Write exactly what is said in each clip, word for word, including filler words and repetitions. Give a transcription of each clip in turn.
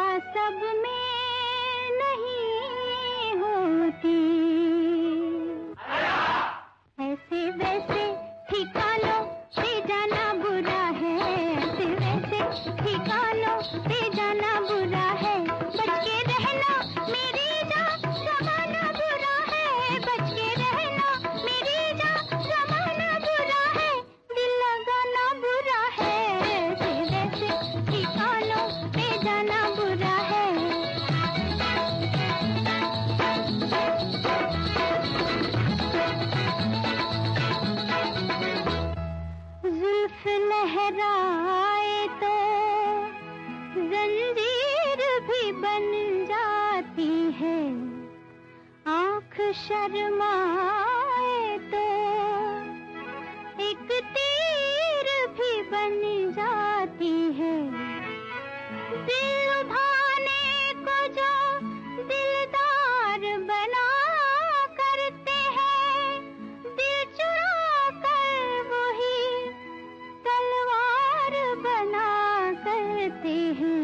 सब में नहीं होती। ऐसे वैसे ठिकानों पे जाना बुरा है, ऐसे वैसे ठिकानों पे जाना बुरा है। बच के रहना मेरी जान, जमाना बुरा है। बच के रहना मेरी जान, जमाना बुरा है। दिल लगाना बुरा है, ऐसे वैसे ठिकानों पे जाना बुरा है। जुल्फ लहराए तो जंजीर भी बन जाती है, आँख शर्माए तो एक तीर भी बन जाती है। दिल लुभाने को जो दिलदार बना करते हैं, दिल चुरा कर वही तलवार बना करते हैं।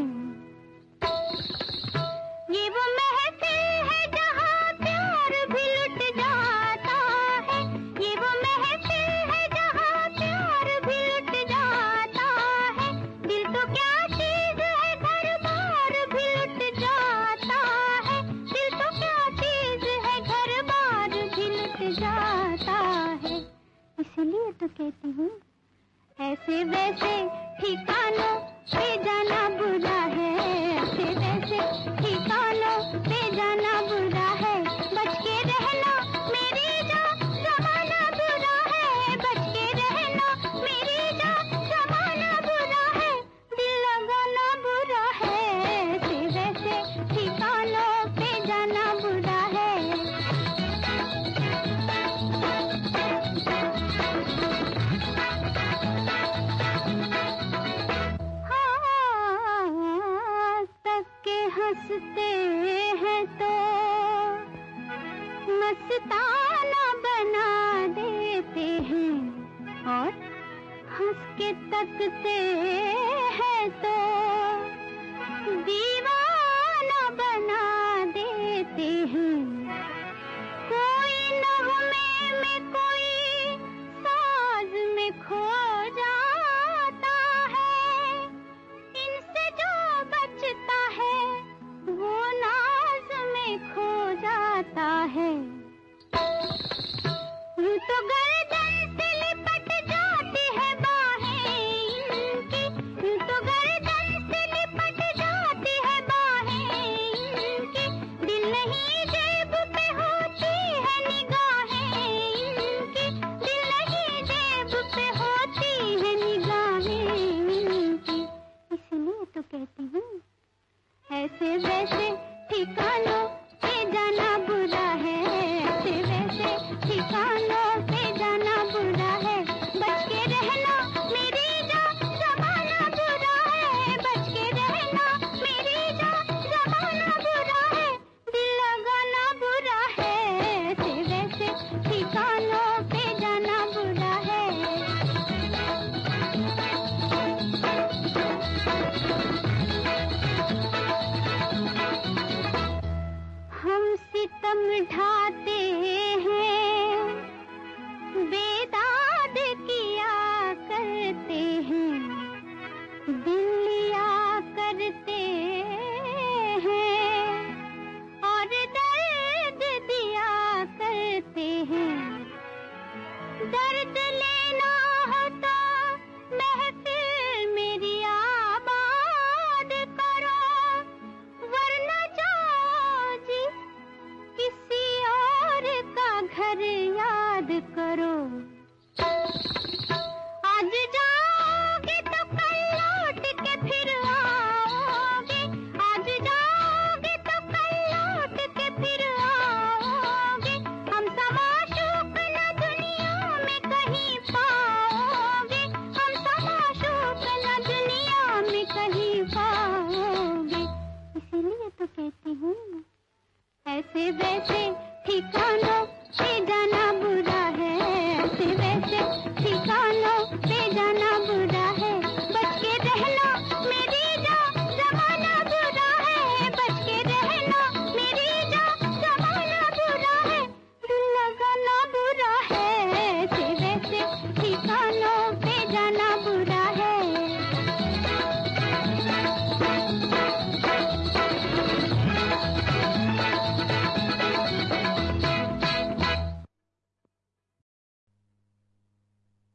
ये वो महफिल है जहाँ प्यार भी लुट जाता है। ये वो महफिल है जहाँ प्यार भी लुट जाता है। दिल तो क्या चीज है, घर बार भी लुट जाता है। दिल तो क्या चीज है, घर बार भी लुट जाता है। इसलिए तो कहती हूँ ऐसे वैसे ठिकानों पे जाना बुरा है, ऐसे वैसे ठिकानों पे जाना बुरा है। बच के रहना मेरी जान, जमाना बुरा है। बच के रहना मेरी जान, जमाना बुरा है। दिल लगाना बुरा है, ऐसे वैसे ठिकानों पे जाना बुरा है। हंसते हैं तो मस्ताना बना देते हैं, और हंस के तकते हैं तो दीवाना बना देते हैं। कोई नगमे में कोई साज में खो जाता है, इनसे जो बचता है वो नाज में खो जाता है। यूं तो गर्दन से लिपट जाती है बाहें इनकी, यूं तो गर्दन से लिपट जाती है बाहें इनकी। दिल नहीं जेब पे होती है निगाहें इनकी, दिल नहीं जेब पे होती है निगाहें इनकी। इसलिए तो कहती हूँ ऐसे वैसे ठिकानों पे जाना बुरा है, ऐसे वैसे ठिकानों पे जाना बुरा है। बच के रहना मेरी जान, जमाना बुरा है। बच के रहना मेरी जान, जमाना बुरा है। दिल लगाना बुरा है, ऐसे वैसे ठिकानों पे जाना बुरा है। हम सितम ढाते हैं, बेदाद किया करते हैं, दिल लिया करते हैं, और दर्द दिया करते हैं। दर्द लेना हो तो महफिल मेरी आबाद करो, वरना जाओ जी किसी और का घर याद करो। आज जाओगे तो कल लौट के फिर आओगे, आज जाओगे तो कल लौट के फिर आओगे। हम समाशूक न दुनिया में कहीं पाओगे, हम समाशूक न दुनिया में कहीं पाओगे। इसीलिए तो कहती हूँ ऐसे वैसे ठिकानों पे जाना